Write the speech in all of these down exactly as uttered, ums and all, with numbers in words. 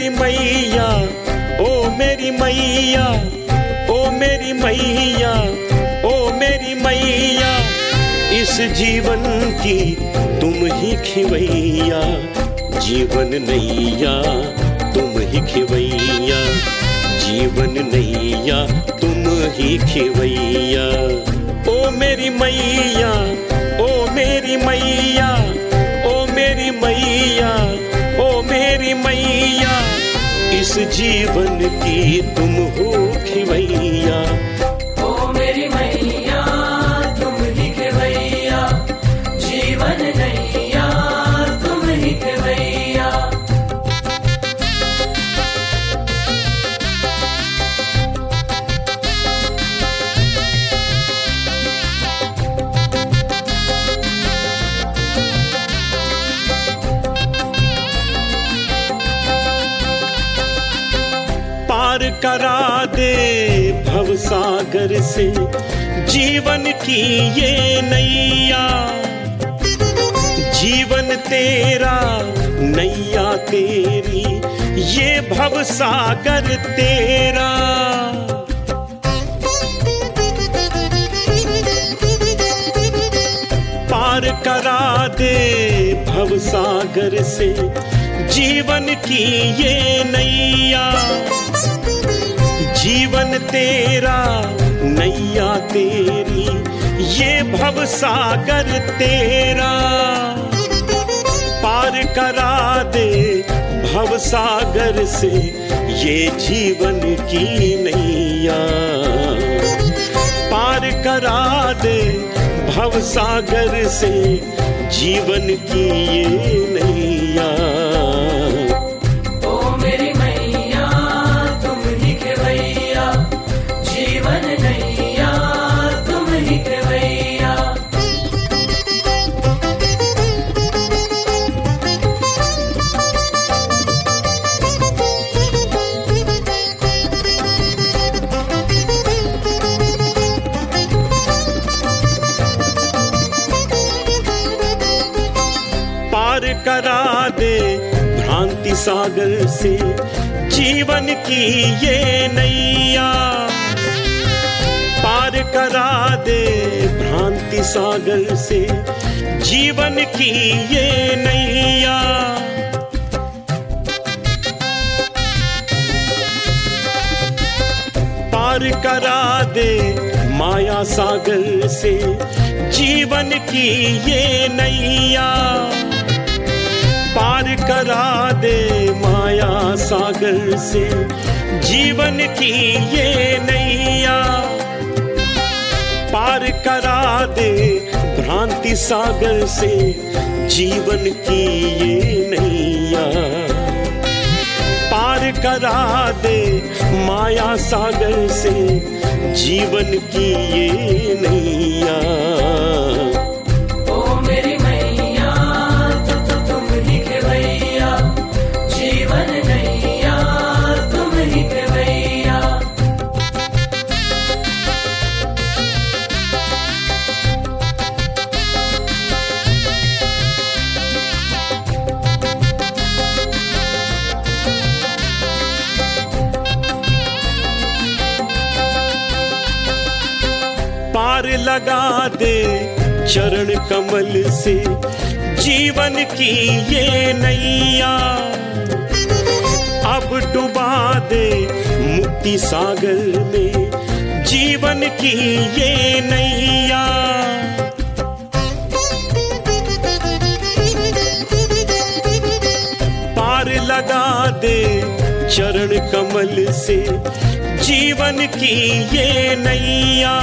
मेरी मैया, ओ मेरी मैया, ओ मेरी मैया, ओ मेरी मैया, इस जीवन की तुम ही खिवैया, जीवन नैया तुम ही खिवैया, जीवन नैया तुम ही खिवैया। ओ मेरी मैया, ओ मेरी मैया, ओ मेरी मैया, ओ मेरी मैया, इस जीवन की तुम हो खिवैया। ओ मेरी मैया तुम ही खिवैया, जीवन नैया तुम ही खिवैया। पार करा दे भवसागर से जीवन की ये नैया, जीवन तेरा नैया तेरी ये भवसागर तेरा। पार करा दे भवसागर से जीवन की ये नैया, जीवन तेरा नैया तेरी ये भवसागर तेरा। पार करा दे भवसागर से ये जीवन की नैया, पार करा दे भवसागर से जीवन की ये नैया। ओ मेरी मैया तुम ही खिवैया, जीवन नैया तुम ही खिवैया। पार करा दे भ्रांति सागर से जीवन की ये नैया, पार करा दे भ्रांति सागर से जीवन की ये नैया। पार करा दे माया सागर से जीवन की ये नैया, पार करा दे माया सागर से जीवन की ये नैया। पार करा दे भ्रांति सागर से जीवन की ये नैया, पार करा दे माया सागर से जीवन की ये नैया। ओ मेरी मैया तुम ही खिवैया, जीवन नैया तुम ही खिवैया। पार लगा दे चरण कमल से जीवन की ये नैया, अब डुबा दे मुक्ति सागर में जीवन की ये नैया। पार लगा दे चरण कमल से जीवन की ये नैया,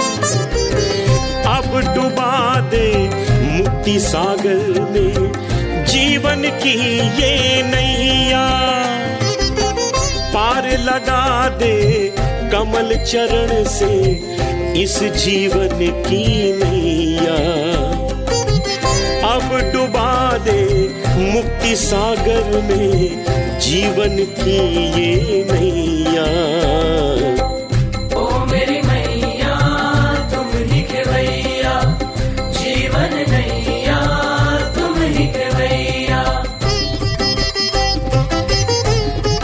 अब डुबा दे मुक्ति सागर में जीवन की ये नैया। पार लगा दे कमल चरण से इस जीवन की नैया, अब डुबा दे मुक्ति सागर में जीवन की ये नैया। ओ मेरी मैया तुम ही खिवैया, जीवन नैया तुम ही खिवैया।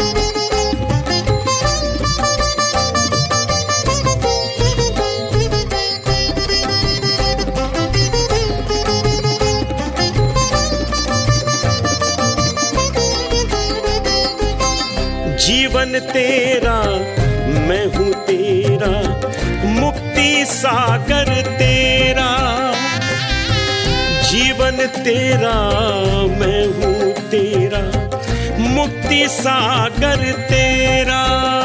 जीवन तेरा मैं हूँ तेरा, मुक्ति सागर तेरा। जीवन तेरा मैं हूँ तेरा, मुक्ति सागर तेरा।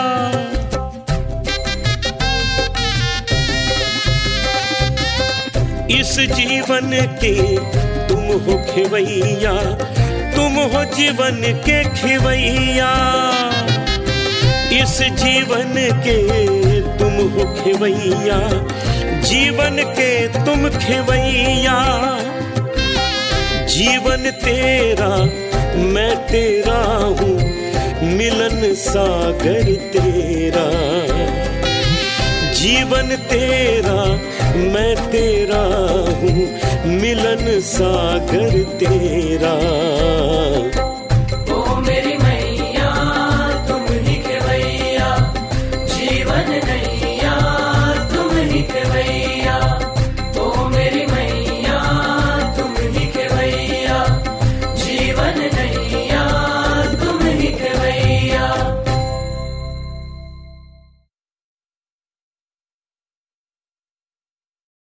इस जीवन के तुम हो खेवैया, तुम हो जीवन के खेवैया। इस जीवन के तुम हो खेवैया, जीवन के तुम खेवैया। जीवन तेरा मैं तेरा हूँ, मिलन सागर तेरा। जीवन तेरा मैं तेरा हूँ, मिलन सागर तेरा।